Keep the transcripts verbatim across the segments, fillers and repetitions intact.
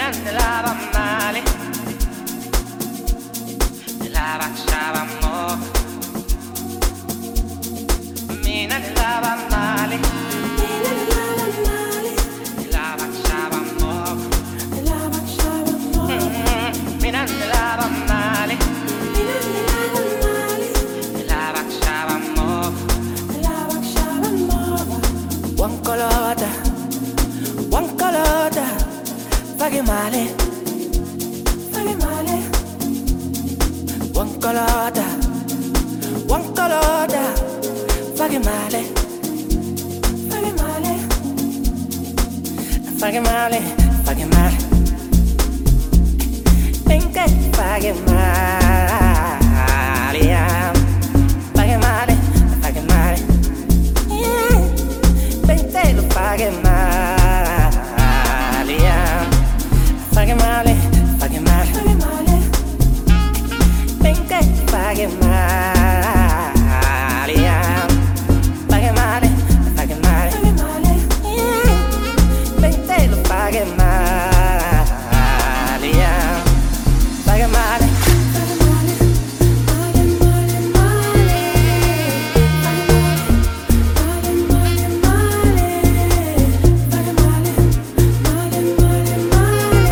andava male, me la baciavamo, me ne andava male, me la baciavamo, mm, me ne andava male, me la baciavamo, one color, one color, faghe male, faghe male, one color, one color, faghe male, faghe male, faghe male, faghe male, finché faghe male, yeah. Faghe male, faghe male, yeah. Finché lo faghe male, yeah. Faghe male, faghe male, faghe male, finché faghe male, yeah. Faghe male, faghe male, faghe male, yeah. Finché lo faghe male, yeah. Faghe male, faghe male, faghe male, male, faghe male, male, faghe male, male, male, male.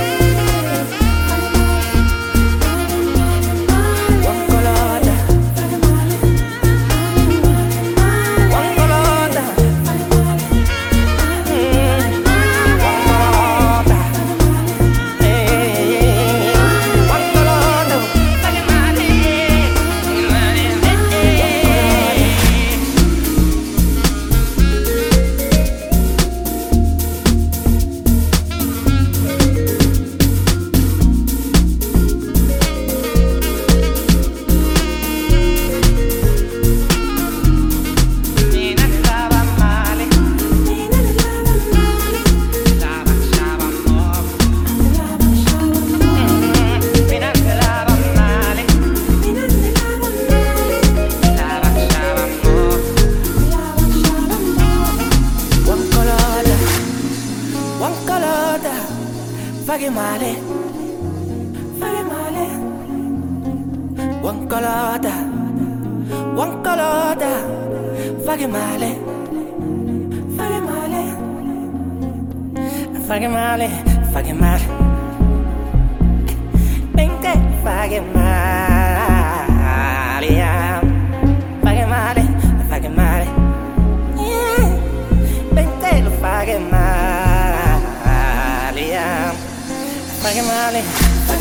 Faghe male, faghe male, one color, one color, faghe male, faghe male, faghe male, faghe male, finché faghe male, yeah. Faghe male, faghe male, yeah. Finché lo faghe male, yeah. Faghe male.